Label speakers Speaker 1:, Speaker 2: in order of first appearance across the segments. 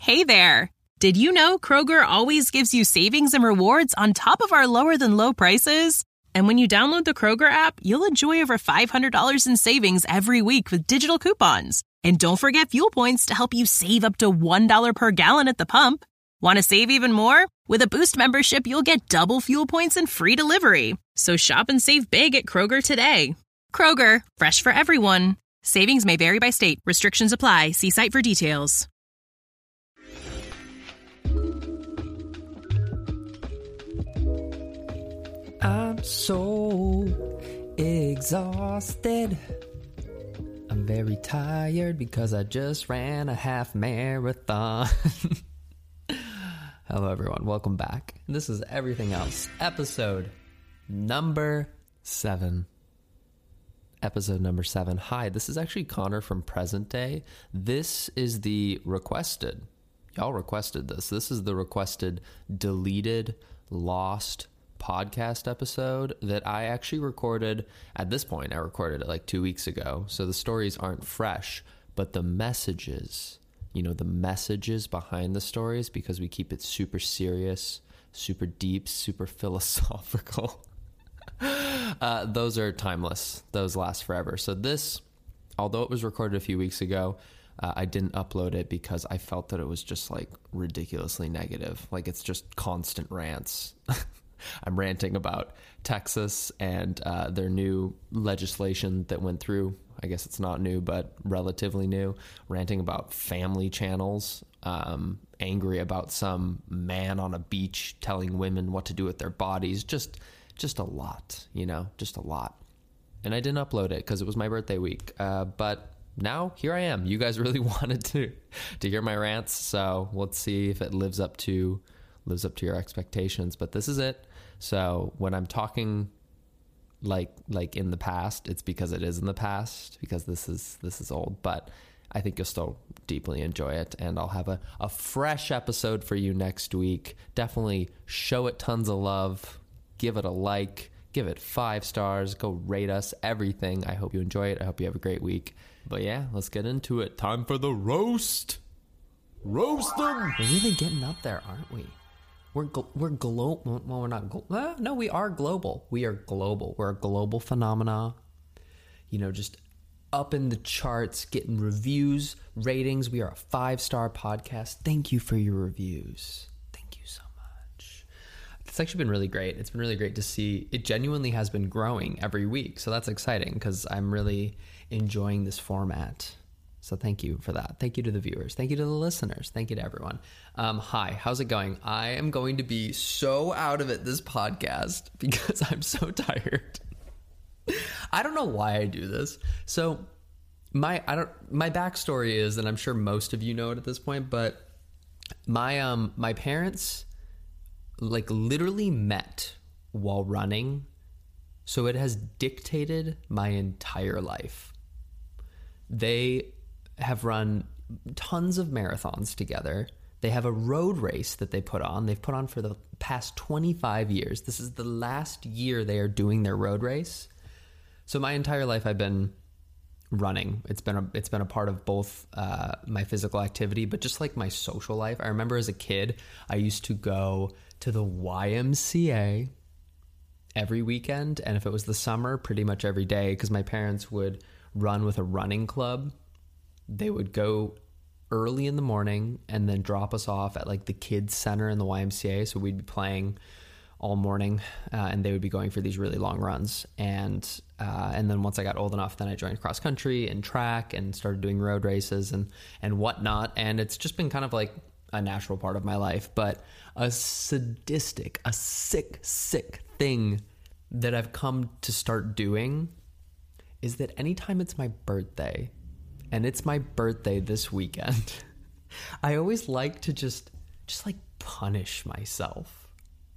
Speaker 1: Hey there! Did you know Kroger always gives you savings and rewards on top of our lower-than-low prices? And when you download the Kroger app, you'll enjoy over $500 in savings every week with digital coupons. And don't forget fuel points to help you save up to $1 per gallon at the pump. Want to save even more? With a Boost membership, you'll get double fuel points and free delivery. So shop and save big at Kroger today. Kroger, fresh for everyone. Savings may vary by state. Restrictions apply. See site for details.
Speaker 2: I'm so exhausted. I'm very tired because I just ran a half marathon. Hello, everyone. Welcome back. This is Everything Else, episode number 7. Episode number 7. Hi, this is actually Connor from Present Day. This is the requested. Y'all requested this. This is the requested, deleted, lost podcast episode that I actually recorded. At this point, I recorded it like 2 weeks ago, so the stories aren't fresh, but the messages, the messages behind the stories, because we keep it super serious, super deep, super philosophical. Those are timeless. Those last forever. So this, although it was recorded a few weeks ago, I didn't upload it because I felt that it was just like ridiculously negative. Like it's just constant rants. I'm ranting about Texas and their new legislation that went through. I guess it's not new, but relatively new. Ranting about family channels, angry about some man on a beach telling women what to do with their bodies. Just a lot, just a lot. And I didn't upload it because it was my birthday week. But now here I am. You guys really wanted to hear my rants, so let's see if it lives up to your expectations. But this is it. So when I'm talking like in the past, it's because it is in the past, because this is old, but I think you'll still deeply enjoy it, and I'll have a fresh episode for you next week. Definitely show it tons of love, give it a like, give it 5 stars, go rate us, everything. I hope you enjoy it. I hope you have a great week. But yeah, let's get into it. Time for the roast. Roast them. We're really getting up there, aren't we? We're global. Well, we're not. No, we are global. We are global. We're a global phenomena. Just up in the charts, getting reviews, ratings. We are a 5-star podcast. Thank you for your reviews. Thank you so much. It's actually been really great. It's been really great to see. It genuinely has been growing every week. So that's exciting because I'm really enjoying this format. So thank you for that. Thank you to the viewers. Thank you to the listeners. Thank you to everyone. Hi, how's it going? I am going to be so out of it this podcast because I'm so tired. I don't know why I do this. So my backstory is, and I'm sure most of you know it at this point, but my parents like literally met while running. So it has dictated my entire life. They have run tons of marathons together. They have a road race that they put on. They've put on for the past 25 years. This is the last year they are doing their road race. So my entire life I've been running. It's been a part of both my physical activity, but just like my social life. I remember as a kid, I used to go to the YMCA every weekend, and if it was the summer, pretty much every day, because my parents would run with a running club. They would go early in the morning and then drop us off at like the kids center in the YMCA. So we'd be playing all morning, and they would be going for these really long runs. And then once I got old enough, then I joined cross country and track and started doing road races and whatnot. And it's just been kind of like a natural part of my life. But a sick thing that I've come to start doing is that anytime it's my birthday, and it's my birthday this weekend, I always like to just like punish myself.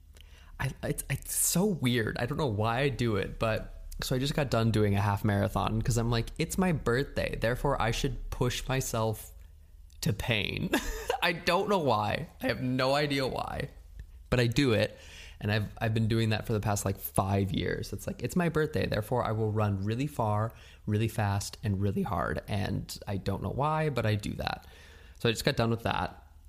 Speaker 2: It's so weird. I don't know why I do it, but so I just got done doing a half marathon because I'm like, it's my birthday, therefore I should push myself to pain. I don't know why. I have no idea why, but I do it. And I've been doing that for the past like 5 years. It's like, it's my birthday, therefore I will run really far, really fast, and really hard. And I don't know why, but I do that. So I just got done with that.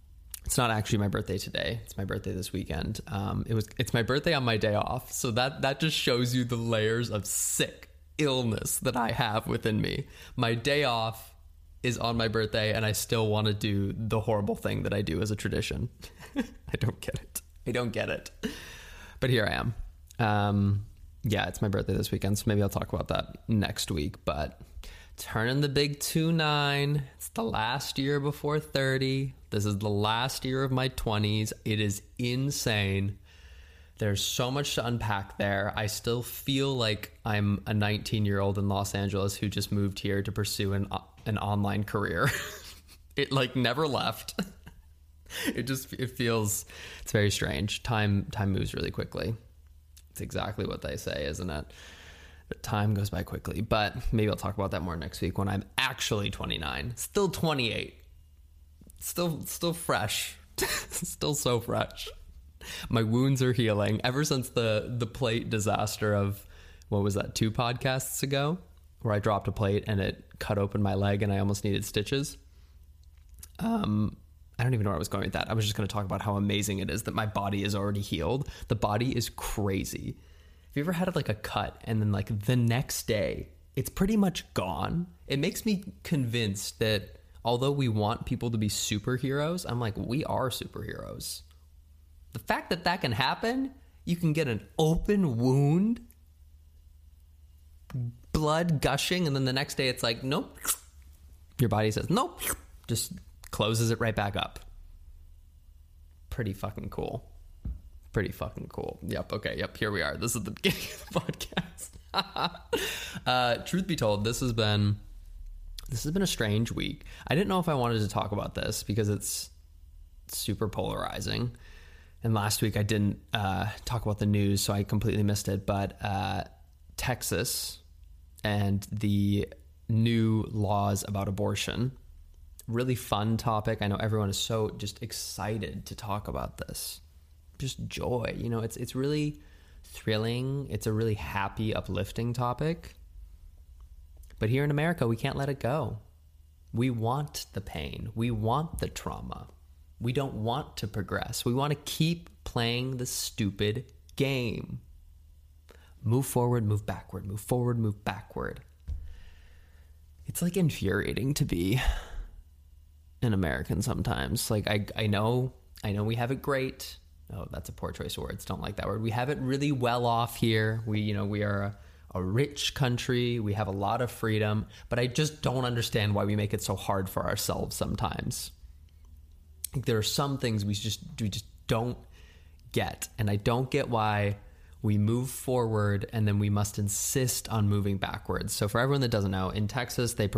Speaker 2: It's not actually my birthday today. It's my birthday this weekend. It's my birthday on my day off. So that just shows you the layers of sick illness that I have within me. My day off is on my birthday, and I still want to do the horrible thing that I do as a tradition. I don't get it. But here I am. Yeah, it's my birthday this weekend, so maybe I'll talk about that next week. But turning the big 29. It's the last year before 30. This is the last year of my 20s. It is insane. There's so much to unpack there. I still feel like I'm a 19-year-old in Los Angeles who just moved here to pursue an online career. It like never left. It feels, it's very strange. Time moves really quickly. It's exactly what they say, isn't it? The time goes by quickly, but maybe I'll talk about that more next week when I'm actually 29. Still 28. Still fresh. Still so fresh. My wounds are healing ever since the plate disaster of, what was that, 2 podcasts ago, where I dropped a plate and it cut open my leg and I almost needed stitches. I don't even know where I was going with that. I was just going to talk about how amazing it is that my body is already healed. The body is crazy. Have you ever had like a cut and then like the next day it's pretty much gone? It makes me convinced that although we want people to be superheroes, I'm like, we are superheroes. The fact that can happen, you can get an open wound, blood gushing, and then the next day it's like, nope. Your body says, nope. Just closes it right back up. Pretty fucking cool. Yep. Okay. Yep. Here we are. This is the beginning of the podcast. Truth be told, this has been a strange week. I didn't know if I wanted to talk about this because it's super polarizing. And last week I didn't talk about the news, so I completely missed it. But Texas and the new laws about abortion, really fun topic. I know everyone is so just excited to talk about this. Just joy. You know, it's really thrilling. It's a really happy, uplifting topic. But here in America, we can't let it go. We want the pain. We want the trauma. We don't want to progress. We want to keep playing the stupid game. Move forward, move backward, move forward, move backward. It's like infuriating to be an American sometimes. Like I know we have it great. Oh, that's a poor choice of words. Don't like that word. We have it really well off here. We are a rich country. We have a lot of freedom, but I just don't understand why we make it so hard for ourselves sometimes. Like there are some things we just don't get, and I don't get why we move forward and then we must insist on moving backwards. So for everyone that doesn't know, in Texas they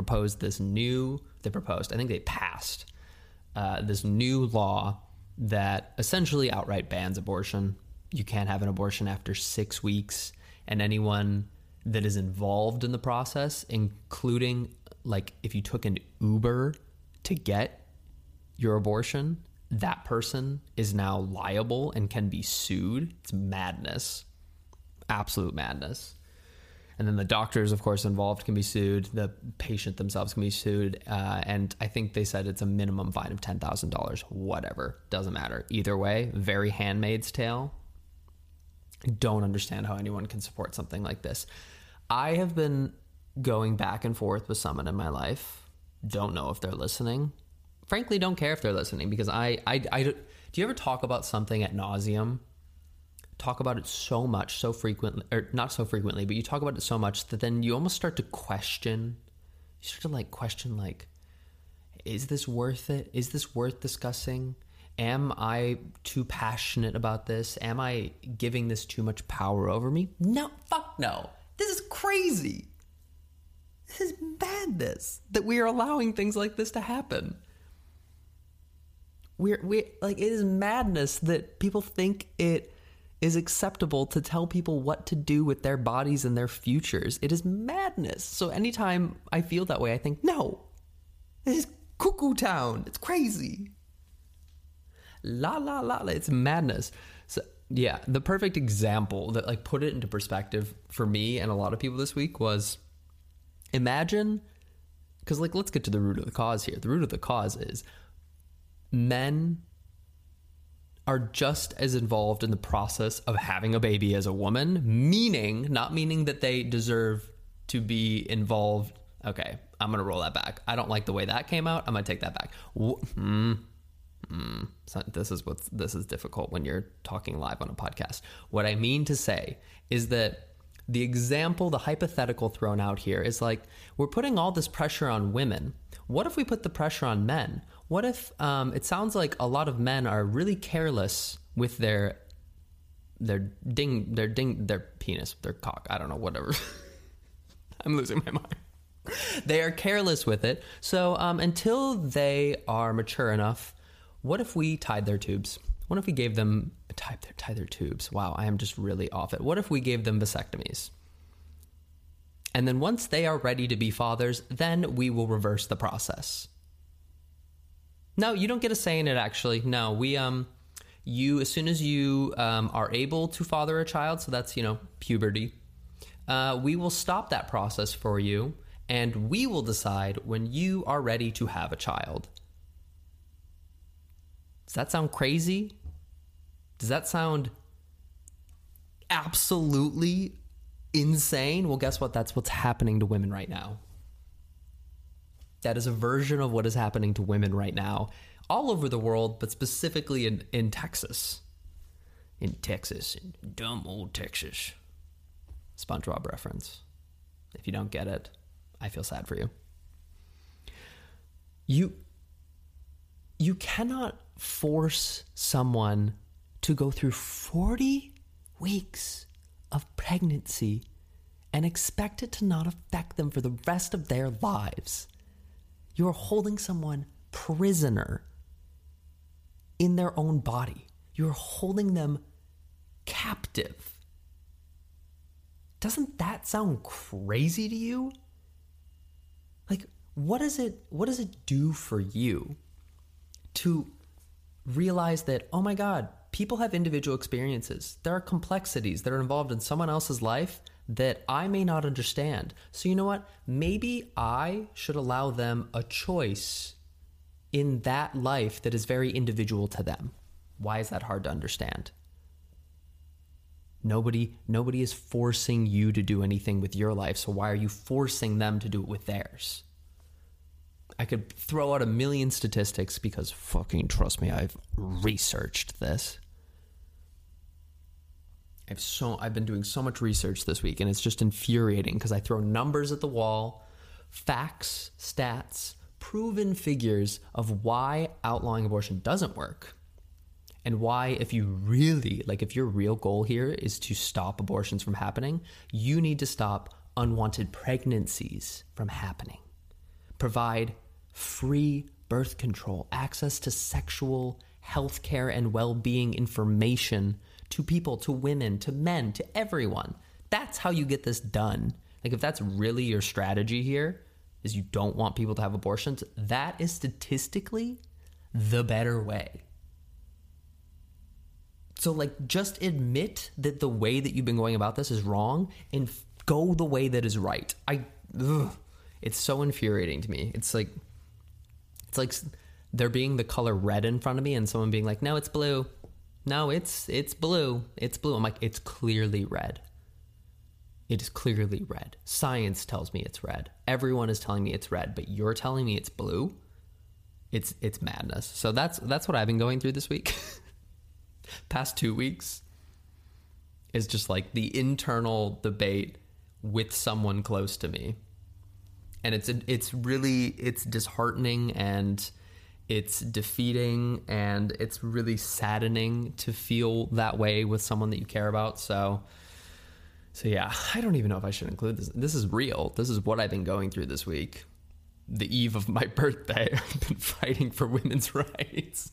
Speaker 2: passed this new law that essentially outright bans abortion. You can't have an abortion after 6 weeks, and anyone that is involved in the process, including like if you took an Uber to get your abortion, that person is now liable and can be sued. It's madness. Absolute madness. And then the doctors, of course, involved can be sued. The patient themselves can be sued. And I think they said it's a minimum fine of $10,000. Whatever. Doesn't matter. Either way, very Handmaid's Tale. Don't understand how anyone can support something like this. I have been going back and forth with someone in my life. Don't know if they're listening. Frankly, don't care if they're listening because do you ever talk about something ad nauseum? Talk about it so much, so frequently, or not so frequently, but you talk about it so much that then you almost start to question. You start to question, is this worth it? Is this worth discussing? Am I too passionate about this? Am I giving this too much power over me? No, fuck no. This is crazy. This is madness that we are allowing things like this to happen. It is madness that people think it is acceptable to tell people what to do with their bodies and their futures. It is madness. So anytime I feel that way, I think, no, this is cuckoo town. It's crazy. La, la, la, la. It's madness. So yeah, the perfect example that put it into perspective for me and a lot of people this week was, imagine, because let's get to the root of the cause here. The root of the cause is men are just as involved in the process of having a baby as a woman, not meaning that they deserve to be involved. Okay, I'm going to roll that back. I don't like the way that came out. I'm going to take that back. This is difficult when you're talking live on a podcast. What I mean to say is that the example, the hypothetical thrown out here is like, we're putting all this pressure on women. What if we put the pressure on men? What if it sounds like a lot of men are really careless with their penis, their cock, I don't know, whatever. I'm losing my mind. They are careless with it. So until they are mature enough, what if we tied their tubes? What if we gave them tie their tubes? Wow, I am just really off it. What if we gave them vasectomies? And then once they are ready to be fathers, then we will reverse the process. No, you don't get a say in it, actually. No, you, as soon as you are able to father a child, so that's, puberty, we will stop that process for you, and we will decide when you are ready to have a child. Does that sound crazy? Does that sound absolutely insane? Well, guess what? That's what's happening to women right now. That is a version of what is happening to women right now all over the world, but specifically in Texas. In dumb old Texas. SpongeBob reference. If you don't get it, I feel sad for you. You cannot force someone to go through 40 weeks of pregnancy and expect it to not affect them for the rest of their lives. You're holding someone prisoner in their own body. You're holding them captive. Doesn't that sound crazy to you? Like, what does it do for you to realize that, oh my God, people have individual experiences. There are complexities that are involved in someone else's life that I may not understand. So you know what? Maybe I should allow them a choice in that life that is very individual to them. Why is that hard to understand? Nobody is forcing you to do anything with your life, so why are you forcing them to do it with theirs? I could throw out a million statistics because fucking trust me, I've researched this. I've been doing so much research this week, and it's just infuriating because I throw numbers at the wall, facts, stats, proven figures of why outlawing abortion doesn't work. And why, if your real goal here is to stop abortions from happening, you need to stop unwanted pregnancies from happening. Provide free birth control, access to sexual health care and well-being information to people, to women, to men, to everyone. That's how you get this done. Like, if that's really your strategy here, is you don't want people to have abortions, that is statistically the better way. So, just admit that the way that you've been going about this is wrong and go the way that is right. It's so infuriating to me. It's like there being the color red in front of me and someone being like, no, it's blue. No, it's blue. It's blue. I'm like, it's clearly red. It is clearly red. Science tells me it's red. Everyone is telling me it's red, but you're telling me it's blue? It's madness. So that's what I've been going through this week. Past 2 weeks is just like the internal debate with someone close to me. And it's disheartening, and it's defeating, and it's really saddening to feel that way with someone that you care about. So yeah, I don't even know if I should include this. This is real. This is what I've been going through this week. The eve of my birthday, I've been fighting for women's rights.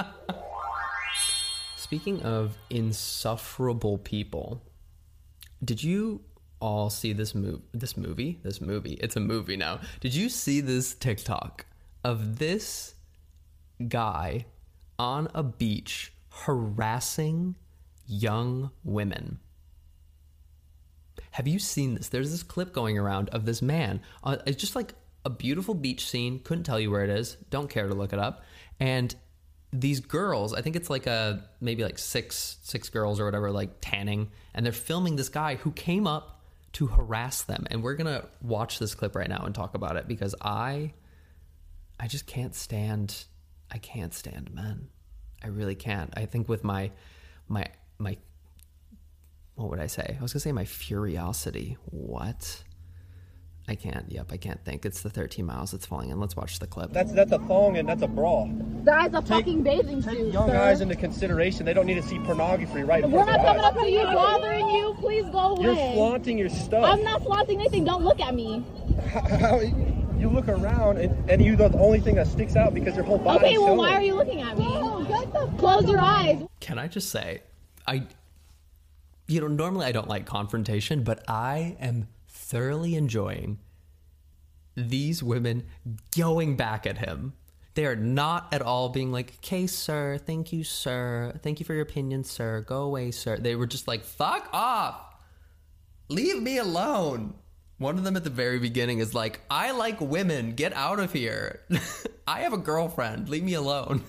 Speaker 2: Speaking of insufferable people, did you all see this movie? It's a movie now. Did you see this TikTok of this guy on a beach harassing young women? Have you seen this? There's this clip going around of this man. It's just like a beautiful beach scene. Couldn't tell you where it is. Don't care to look it up. And these girls, I think it's like maybe like six girls or whatever, like tanning, and they're filming this guy who came up to harass them. And we're going to watch this clip right now and talk about it, because I just can't stand men. I really can't. I think with my what would I say? I was going to say my curiosity. What? I can't. Yep, I can't think. It's the 13 miles that's falling in. Let's watch the clip.
Speaker 3: That's a thong and that's a bra.
Speaker 4: That is a fucking bathing suit.
Speaker 3: Take young guys into consideration. They don't need to see pornography right in
Speaker 4: We're
Speaker 3: front of
Speaker 4: not
Speaker 3: their
Speaker 4: coming
Speaker 3: eyes.
Speaker 4: up to you, bothering you. Please go away.
Speaker 3: You're flaunting your stuff.
Speaker 4: I'm not flaunting anything. Don't look at me.
Speaker 3: How you look around and you're the only thing that sticks out because your whole body.
Speaker 4: Okay, well, why are you looking at me? Close your eyes.
Speaker 2: Can I just say, normally I don't like confrontation, but I am thoroughly enjoying these women going back at him. They are not at all being like, okay, sir, thank you for your opinion, sir, go away, sir. They were just like, fuck off, leave me alone. One of them at the very beginning is like, I like women, get out of here. I have a girlfriend, leave me alone.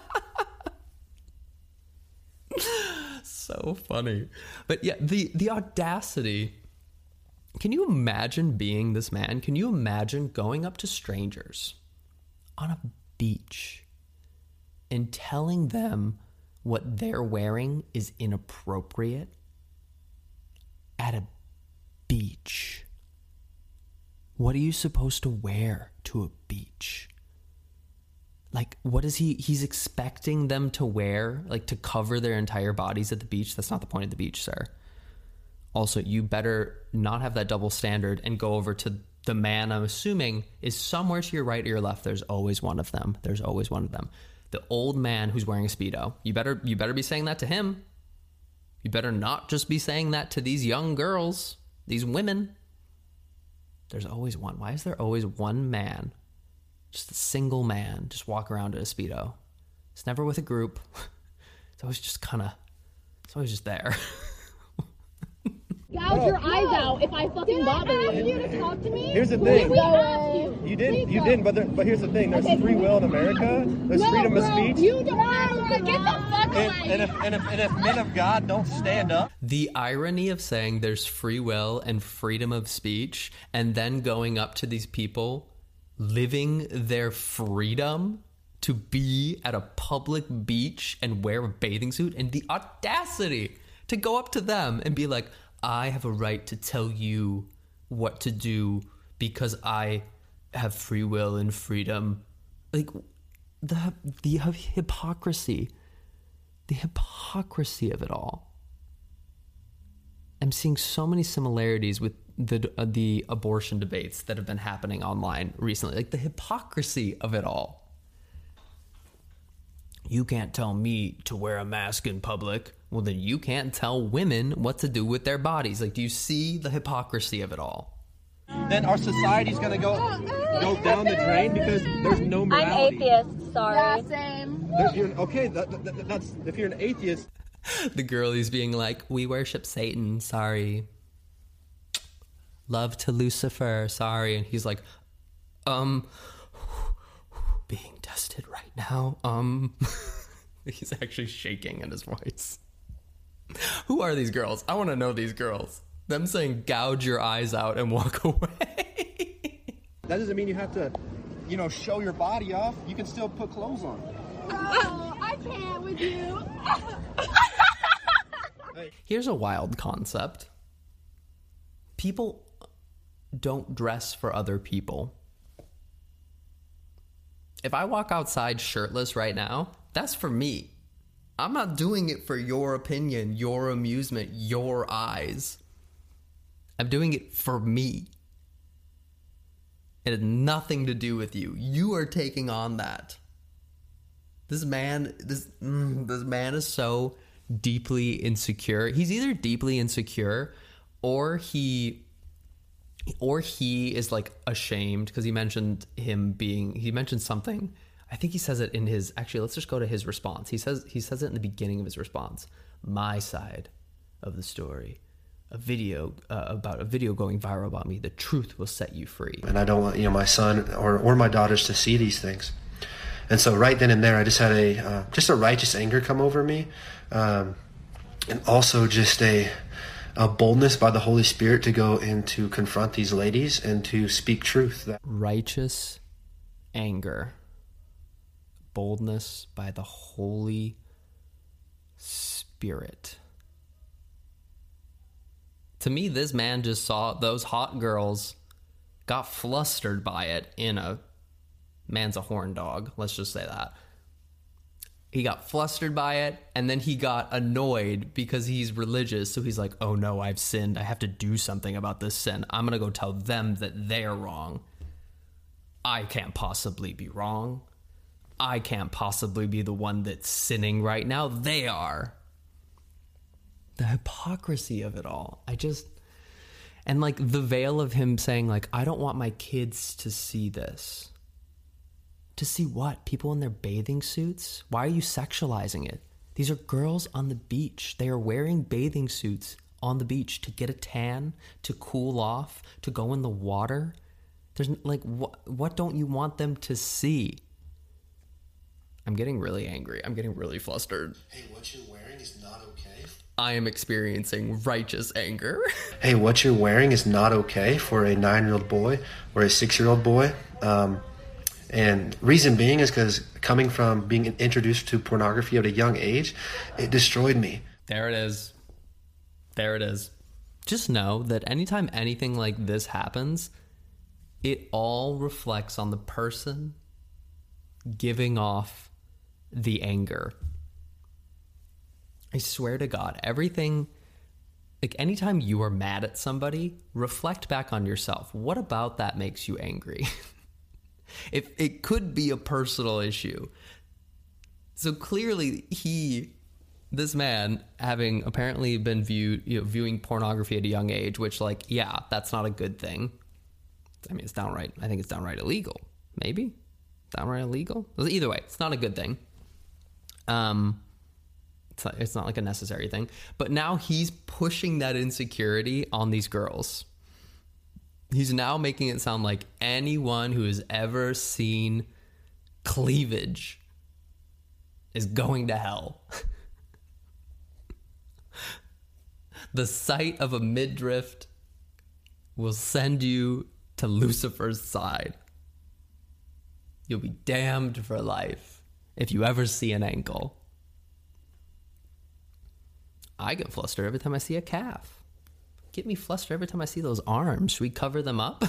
Speaker 2: So funny. But yeah, the audacity. Can you imagine being this man? Can you imagine going up to strangers on a beach and telling them what they're wearing is inappropriate at a beach? What are you supposed to wear to a beach? Like, what is he's expecting them to wear, like to cover their entire bodies at the beach? That's not the point of the beach, sir. Also, you better not have that double standard and go over to the man I'm assuming is somewhere to your right or your left. There's always one of them. There's always one of them. The old man who's wearing a Speedo. You better be saying that to him. You better not just be saying that to these young girls, these women. There's always one. Why is there always one man? Just a single man, just walk around in a Speedo. It's never with a group. It's always just there.
Speaker 4: Gouge your eyes out if I fucking bother you. Did I ask you to talk to me?
Speaker 3: Here's the thing.
Speaker 4: We asked you.
Speaker 3: You didn't. But here's the thing. There's free will in America. There's freedom of speech.
Speaker 4: You don't get the fuck away.
Speaker 3: And if men of God don't stand up.
Speaker 2: The irony of saying there's free will and freedom of speech, and then going up to these people, living their freedom to be at a public beach and wear a bathing suit, and the audacity to go up to them and be like, I have a right to tell you what to do because I have free will and freedom. Like, the hypocrisy of it all. I'm seeing so many similarities with the abortion debates that have been happening online recently. Like, the hypocrisy of it all. You can't tell me to wear a mask in public. Well, then you can't tell women what to do with their bodies. Like, do you see the hypocrisy of it all?
Speaker 3: Then our society's gonna go down the drain because there's no morality.
Speaker 4: I'm atheist, sorry. Yeah, same.
Speaker 3: That's if you're an atheist.
Speaker 2: The girlie's being like, we worship Satan, sorry. Love to Lucifer, sorry. And he's like, being tested right now. He's actually shaking in his voice. Who are these girls? I want to know these girls. Them saying gouge your eyes out and walk away.
Speaker 3: That doesn't mean you have to, show your body off. You can still put clothes on.
Speaker 4: Oh, I can't with you.
Speaker 2: Here's a wild concept. People don't dress for other people. If I walk outside shirtless right now, that's for me. I'm not doing it for your opinion, your amusement, your eyes. I'm doing it for me. It had nothing to do with you. You are taking on that. This man is so deeply insecure. He's either deeply insecure or he is like ashamed, because he mentioned something. I think he says it in his, actually, let's just go to his response. He says it in the beginning of his response. My side of the story, about a video going viral about me. The truth will set you free.
Speaker 5: And I don't want, my son or my daughters to see these things. And so right then and there, I just had a righteous anger come over me, and also just a boldness by the Holy Spirit to go and to confront these ladies and to speak truth.
Speaker 2: Righteous anger, boldness by the Holy Spirit. To me, this man just saw those hot girls, got flustered by it man's a horn dog, let's just say that. He got flustered by it, and then he got annoyed because he's religious, so he's like, oh no, I've sinned. I have to do something about this sin. I'm going to go tell them that they're wrong. I can't possibly be wrong. I can't possibly be the one that's sinning right now. They are. The hypocrisy of it all. And like the veil of him saying like, I don't want my kids to see this. To see what? People in their bathing suits? Why are you sexualizing it? These are girls on the beach. They are wearing bathing suits on the beach to get a tan, to cool off, to go in the water. There's like, what don't you want them to see? I'm getting really angry. I'm getting really flustered.
Speaker 5: Hey, what you're wearing is not okay.
Speaker 2: I am experiencing righteous anger.
Speaker 5: Hey, what you're wearing is not okay for a 9-year-old boy or a 6-year-old boy. And reason being is because coming from being introduced to pornography at a young age, it destroyed me.
Speaker 2: There it is. There it is. Just know that anytime anything like this happens, it all reflects on the person giving off the anger. I swear to God, everything, like anytime you are mad at somebody, reflect back on yourself. What about that makes you angry? If it could be a personal issue. So clearly this man, having apparently been viewing pornography at a young age, which like, yeah, that's not a good thing. I mean, I think it's downright illegal. Maybe? Downright illegal? Either way, it's not a good thing. It's not like a necessary thing. But now he's pushing that insecurity on these girls. He's now making it sound like anyone who has ever seen cleavage is going to hell. The sight of a midriff will send you to Lucifer's side. You'll be damned for life if you ever see an ankle. I get flustered every time I see a calf. Get me flustered every time I see those arms. Should we cover them up?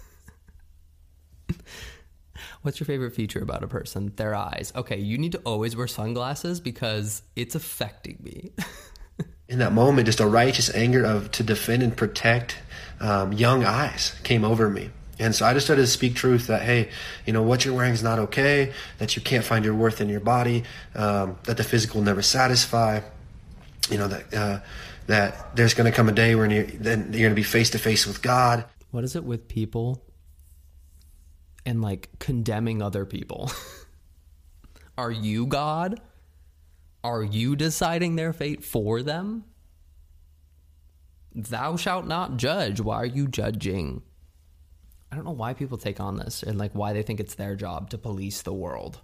Speaker 2: What's your favorite feature about a person? Their eyes. Okay, you need to always wear sunglasses because it's affecting me.
Speaker 5: In that moment, just a righteous anger to defend and protect young eyes came over me. And so I just started to speak truth that, hey, what you're wearing is not okay, that you can't find your worth in your body, that the physical will never satisfy, that there's going to come a day when you're going to be face to face with God.
Speaker 2: What is it with people and like condemning other people? Are you God? Are you deciding their fate for them? Thou shalt not judge. Why are you judging? I don't know why people take on this and like why they think it's their job to police the world.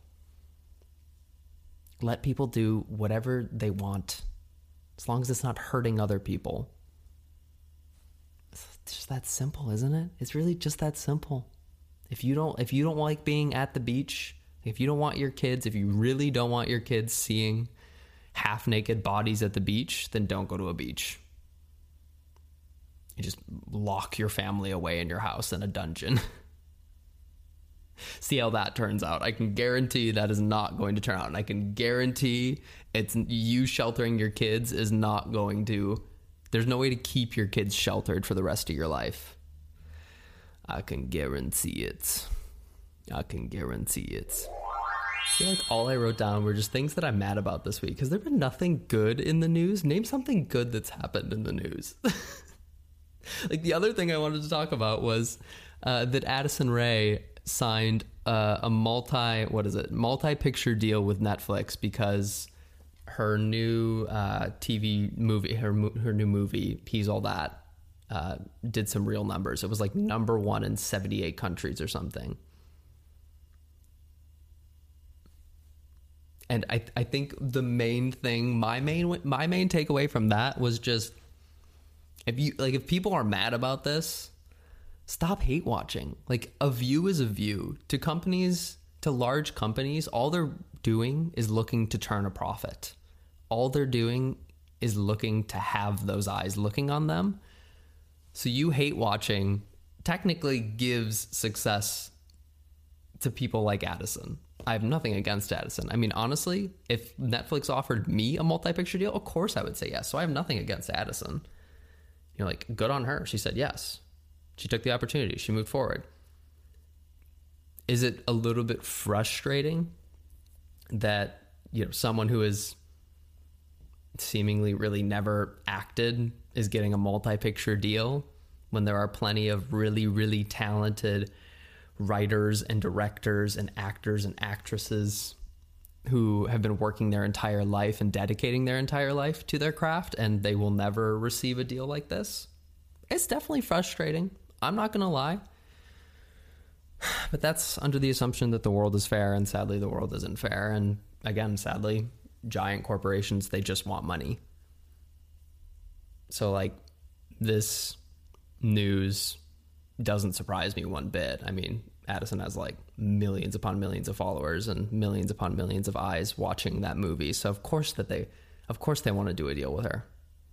Speaker 2: Let people do whatever they want, as long as it's not hurting other people. It's just that simple, isn't it? It's really just that simple. If you don't like being at the beach, if you don't want your kids, if you really don't want your kids seeing half-naked bodies at the beach, then don't go to a beach. You just lock your family away in your house in a dungeon. See how that turns out. I can guarantee that is not going to turn out. And I can guarantee you sheltering your kids is not going to... There's no way to keep your kids sheltered for the rest of your life. I can guarantee it. I can guarantee it. I feel like all I wrote down were just things that I'm mad about this week. Has there been nothing good in the news? Name something good that's happened in the news. Like the other thing I wanted to talk about was that Addison Rae signed a multi-picture deal with Netflix because her new TV movie, her new movie, He's All That, did some real numbers. It was like number 1 in 78 countries or something. And I think the main thing, my main takeaway from that was just, if people are mad about this, stop hate watching. Like, a view is a view. To large companies, all they're doing is looking to turn a profit. All they're doing is looking to have those eyes looking on them. So you hate watching technically gives success to people like Addison. I have nothing against Addison. I mean, honestly, if Netflix offered me a multi-picture deal, of course I would say yes. So I have nothing against Addison. You're like, good on her. She said yes. She took the opportunity. She moved forward. Is it a little bit frustrating that, someone who is seemingly really never acted is getting a multi-picture deal when there are plenty of really, really talented writers and directors and actors and actresses who have been working their entire life and dedicating their entire life to their craft, and they will never receive a deal like this? It's definitely frustrating. I'm not going to lie. But that's under the assumption that the world is fair, and sadly the world isn't fair. And again, sadly, giant corporations, they just want money. So this news doesn't surprise me one bit. I mean, Addison has millions upon millions of followers and millions upon millions of eyes watching that movie. So of course they want to do a deal with her.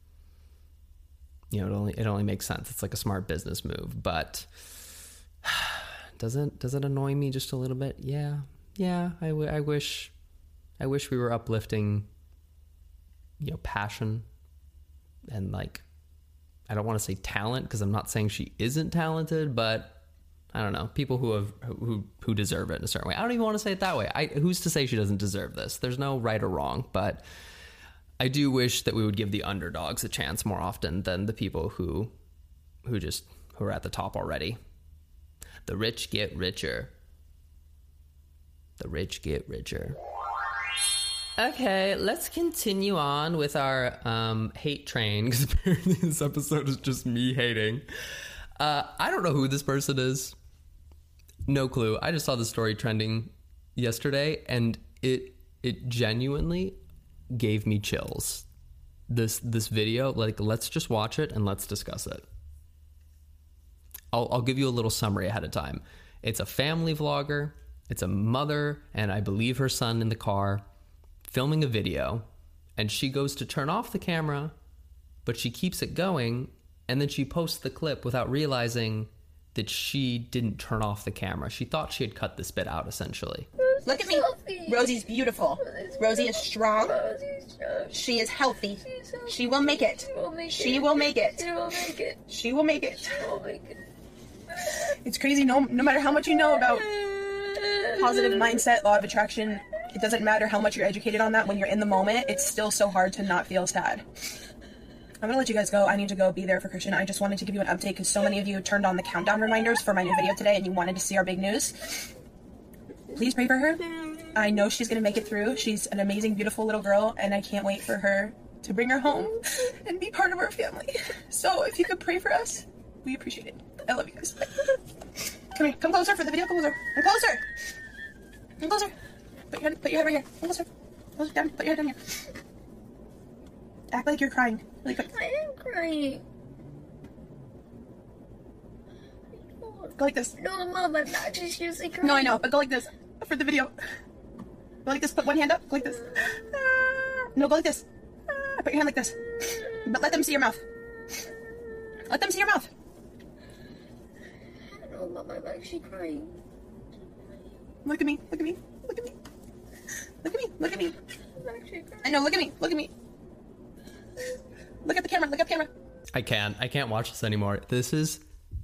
Speaker 2: It only makes sense. It's like a smart business move. But does it annoy me just a little bit? Yeah. I wish we were uplifting, passion and I don't want to say talent, because I'm not saying she isn't talented, but I don't know, people who deserve it in a certain way. I don't even want to say it that way. Who's to say she doesn't deserve this? There's no right or wrong, but I do wish that we would give the underdogs a chance more often than the people who are at the top already. The rich get richer. The rich get richer. Okay, let's continue on with our hate train, because apparently this episode is just me hating. I don't know who this person is. No clue. I just saw the story trending yesterday, and it genuinely gave me chills. This video, let's just watch it and let's discuss it. I'll give you a little summary ahead of time. It's a family vlogger. It's a mother and I believe her son in the car filming a video, and she goes to turn off the camera, but she keeps it going, and then she posts the clip without realizing that she didn't turn off the camera. She thought she had cut this bit out, essentially.
Speaker 6: Look at me. Rosie's beautiful. Rosie is strong. She is healthy. She will make it. She will make it. She will make it. It's crazy. No matter how much you know about positive mindset, law of attraction, it doesn't matter how much you're educated on that. When you're in the moment, it's still so hard to not feel sad. I'm gonna let you guys go. I need to go be there for Christian. I just wanted to give you an update because so many of you turned on the countdown reminders for my new video today and you wanted to see our big news. Please pray for her. I know she's gonna make it through. She's an amazing, beautiful little girl, and I can't wait for her to bring her home and be part of our family. So if you could pray for us, we appreciate it. I love you guys. Come here. Come closer for the video. Come closer. Come closer. Come closer. Put your head right here. Come closer. Closer down. Put your head down here. Act like you're crying. Really quick.
Speaker 4: I am crying.
Speaker 6: Go like this.
Speaker 4: No, Mom, I'm not just usually crying.
Speaker 6: No, I know, but go like this for the video. Go like this. Put one hand up. Go like this. No, go like this. Put your hand like this. But let them see your mouth. Let them see your mouth.
Speaker 4: No, Mom, I'm actually crying.
Speaker 6: Look at me. Look at me. Look at me. Look at me. Look at me.
Speaker 4: I'm actually crying.
Speaker 6: I know. Look at me. Look at me. Look at the camera. Look at the camera.
Speaker 2: I can't watch this anymore. This is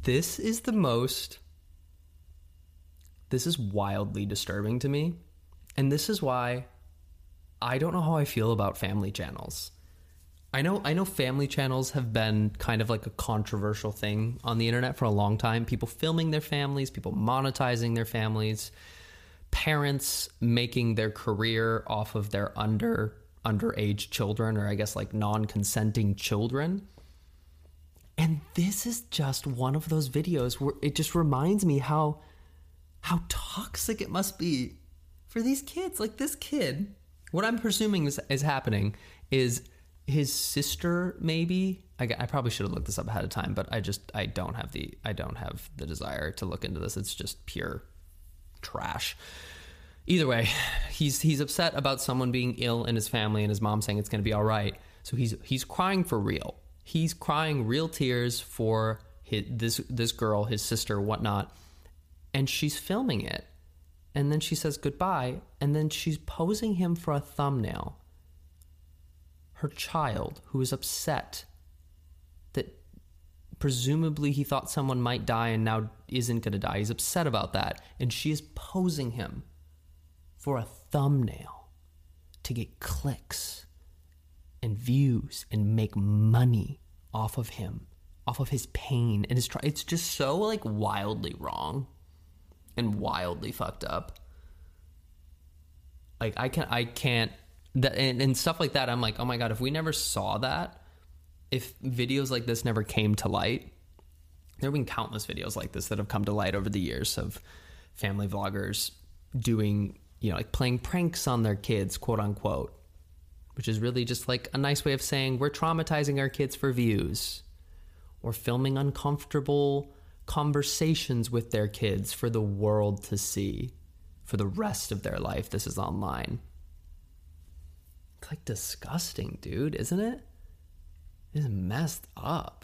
Speaker 2: wildly disturbing to me. And this is why I don't know how I feel about family channels. I know family channels have been kind of like a controversial thing on the internet for a long time. People filming their families, people monetizing their families, parents making their career off of their underage children, or I guess like non-consenting children. And this is just one of those videos where it just reminds me how toxic it must be for these kids. Like, this kid What I'm presuming is happening is his sister, maybe. I probably should have looked this up ahead of time, but I don't have the desire to look into this. It's just pure trash. Either way, he's upset about someone being ill in his family and his mom saying it's going to be all right. So he's crying for real. He's crying real tears for this girl, his sister, whatnot, and she's filming it. And then she says goodbye, and then she's posing him for a thumbnail. Her child, who is upset that presumably he thought someone might die and now isn't going to die. He's upset about that. And she is posing him for a thumbnail to get clicks and views and make money off of him, off of his pain. And it's just so like wildly wrong and wildly fucked up. Like I can't that and stuff like that. I'm like, oh my God, if we never saw that, if videos like this never came to light, there have been countless videos like this that have come to light over the years of family vloggers doing, like playing pranks on their kids, quote unquote, which is really just like a nice way of saying we're traumatizing our kids for views, or filming uncomfortable conversations with their kids for the world to see for the rest of their life. This is online. It's like disgusting, dude, isn't it? It's messed up.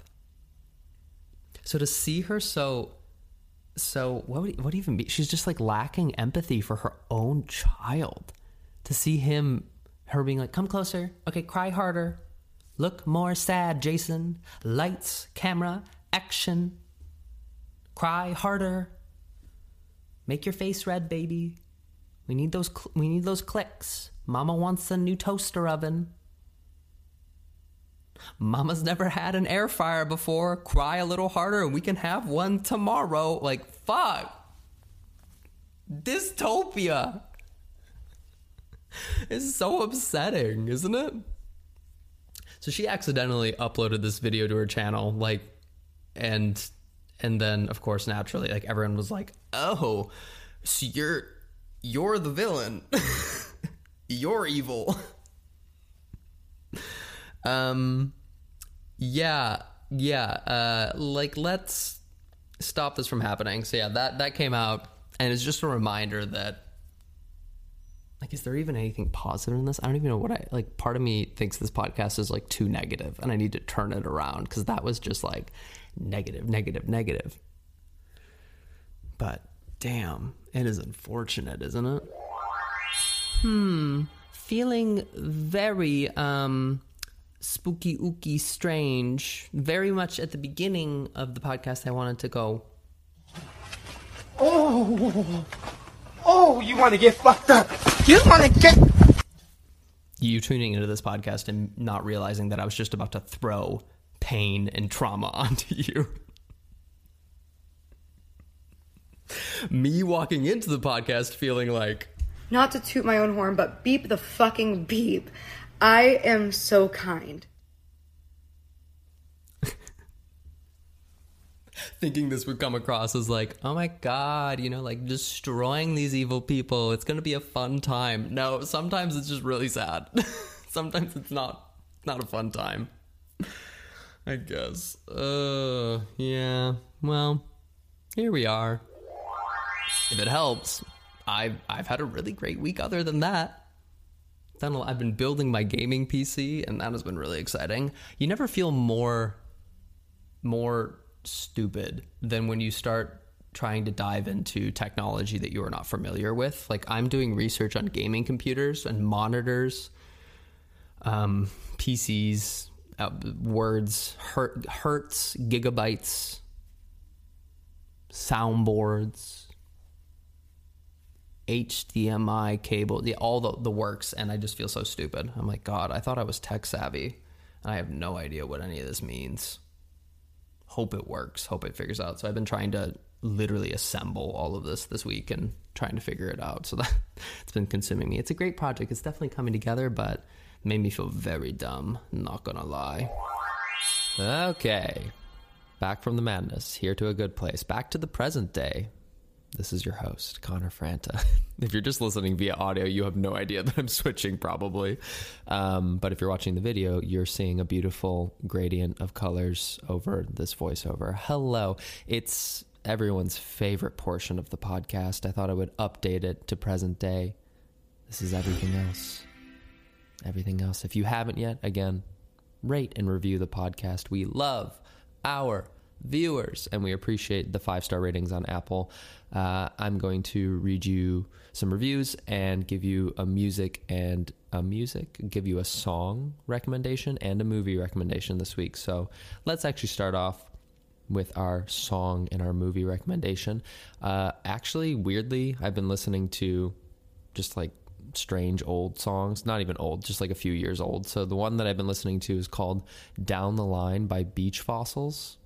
Speaker 2: So to see her so what would even be? She's just like lacking empathy for her own child. To see her being like, come closer. Okay, cry harder. Look more sad, Jason. Lights, camera, action. Cry harder. Make your face red, baby. We need those clicks. Mama wants a new toaster oven. Mama's never had an air fryer before. Cry a little harder and we can have one tomorrow. Like, fuck. Dystopia. It's so upsetting, isn't it? So she accidentally uploaded this video to her channel, like, and then of course naturally, like, everyone was like, oh, so you're the villain. You're evil. Like, let's stop this from happening. So yeah, that came out, and it's just a reminder that, like, is there even anything positive in this? I don't even know what part of me thinks this podcast is like too negative and I need to turn it around, because that was just like negative. But damn, it is unfortunate, isn't it? Feeling very spooky ooky strange. Very much at the beginning of the podcast I wanted to go,
Speaker 3: Oh, you want to get fucked up. You want to get...
Speaker 2: You tuning into this podcast and not realizing that I was just about to throw pain and trauma onto you. Me walking into the podcast feeling like...
Speaker 7: Not to toot my own horn, but beep the fucking beep. I am so kind.
Speaker 2: Thinking this would come across as like, oh my God, like destroying these evil people. It's going to be a fun time. No, sometimes it's just really sad. Sometimes it's not a fun time, I guess. Yeah, well, here we are. If it helps, I've had a really great week other than that. I've been building my gaming PC, and that has been really exciting. You never feel more stupid than when you start trying to dive into technology that you are not familiar with. Like, I'm doing research on gaming computers and monitors, PCs, words, hertz, gigabytes, soundboards, HDMI cable, all the works, and I just feel so stupid. I'm like, God, I thought I was tech savvy, and I have no idea what any of this means. Hope it works. Hope it figures out. So I've been trying to literally assemble all of this week and trying to figure it out. So that it's been consuming me. It's a great project. It's definitely coming together, but made me feel very dumb. Not gonna lie. Okay. Back from the madness. Here to a good place. Back to the present day. This is your host, Connor Franta. If you're just listening via audio, you have no idea that I'm switching probably. But if you're watching the video, you're seeing a beautiful gradient of colors over this voiceover. Hello. It's everyone's favorite portion of the podcast. I thought I would update it to present day. This is everything else. Everything else. If you haven't yet, again, rate and review the podcast. We love our viewers and we appreciate the 5-star ratings on Apple. I'm going to read you some reviews and give you give you a song recommendation and a movie recommendation this week. So let's actually start off with our song and our movie recommendation. Actually, weirdly, I've been listening to just like strange old songs, not even old, just like a few years old. So the one that I've been listening to is called Down the Line by Beach Fossils.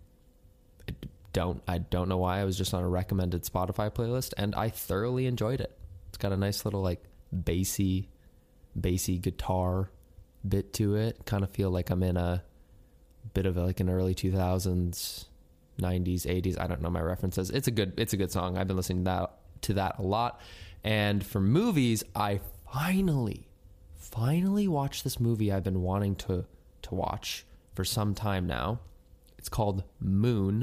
Speaker 2: I don't know why. I was just on a recommended Spotify playlist and I thoroughly enjoyed it. It's got a nice little like bassy guitar bit to it. Kind of feel like I'm in a bit of like an early 2000s, 90s, 80s. I don't know my references. It's a good song. I've been listening to that a lot. And for movies, I finally watched this movie I've been wanting to watch for some time now. It's called Moon.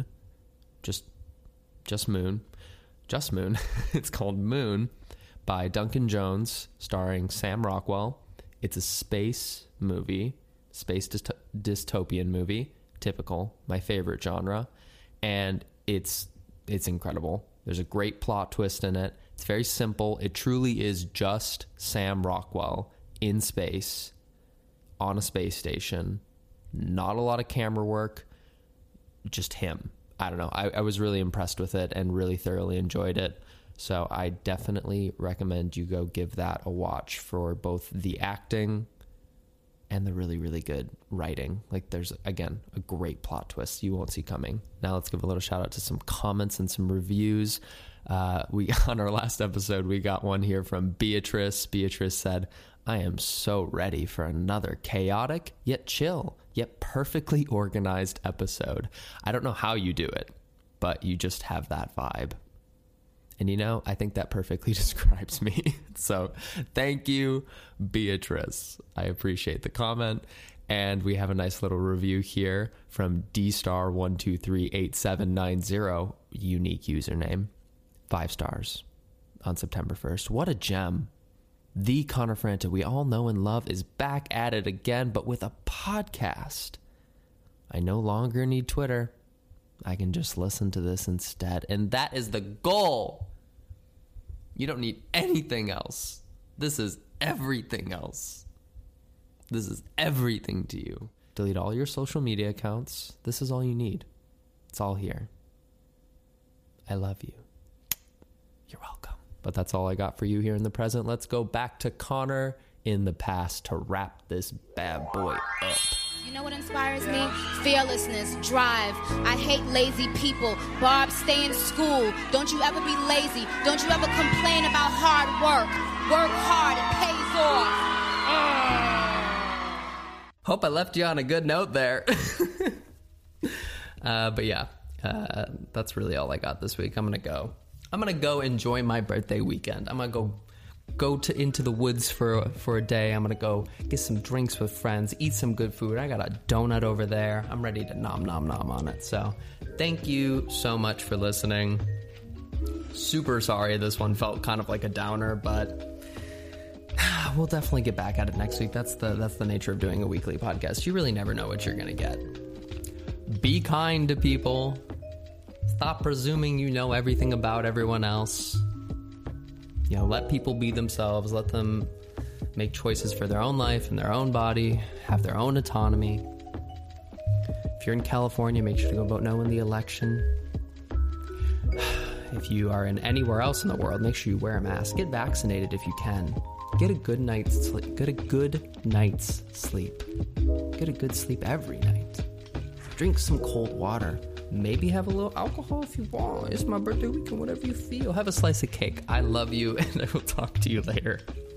Speaker 2: Just Moon. It's called Moon by Duncan Jones, starring Sam Rockwell. It's a space movie, space dystopian movie, typical, my favorite genre, and it's incredible. There's a great plot twist in it. It's very simple. It truly is just Sam Rockwell in space on a space station. Not a lot of camera work, just him. I don't know. I was really impressed with it and really thoroughly enjoyed it. So I definitely recommend you go give that a watch for both the acting and the really, really good writing. Like there's, again, a great plot twist you won't see coming. Now let's give a little shout out to some comments and some reviews. On our last episode, we got one here from Beatrice. Beatrice said, I am so ready for another chaotic, yet chill, yet perfectly organized episode. I don't know how you do it, but you just have that vibe. And you know, I think that perfectly describes me. So thank you, Beatrice. I appreciate the comment. And we have a nice little review here from dstar1238790, unique username, 5 stars on September 1st. What a gem. The Connor Franta we all know and love is back at it again, but with a podcast. I no longer need Twitter. I can just listen to this instead. And that is the goal. You don't need anything else. This is everything else. This is everything to you. Delete all your social media accounts. This is all you need. It's all here. I love you. You're welcome. But that's all I got for you here in the present. Let's go back to Connor in the past to wrap this bad boy up.
Speaker 8: You know what inspires me? Fearlessness, drive. I hate lazy people. Barb, stay in school. Don't you ever be lazy. Don't you ever complain about hard work. Work hard, it pays off.
Speaker 2: Hope I left you on a good note there. But yeah, that's really all I got this week. I'm gonna go enjoy my birthday weekend. I'm gonna go into the woods for a day. I'm gonna go get some drinks with friends, eat some good food. I got a donut over there. I'm ready to nom on it. So thank you so much for listening. Super sorry this one felt kind of like a downer, but we'll definitely get back at it next week. That's the nature of doing a weekly podcast. You really never know what you're gonna get. Be kind to people. Stop presuming you know everything about everyone else. You know, let people be themselves. Let them make choices for their own life and their own body, have their own autonomy. If you're in California, make sure to go vote no in the election. If you are in anywhere else in the world, make sure you wear a mask. Get vaccinated if you can. Get a good night's sleep. Get a good night's sleep. Get a good sleep every night. Drink some cold water. Maybe have a little alcohol if you want. It's my birthday weekend, whatever you feel. Have a slice of cake. I love you, and I will talk to you later.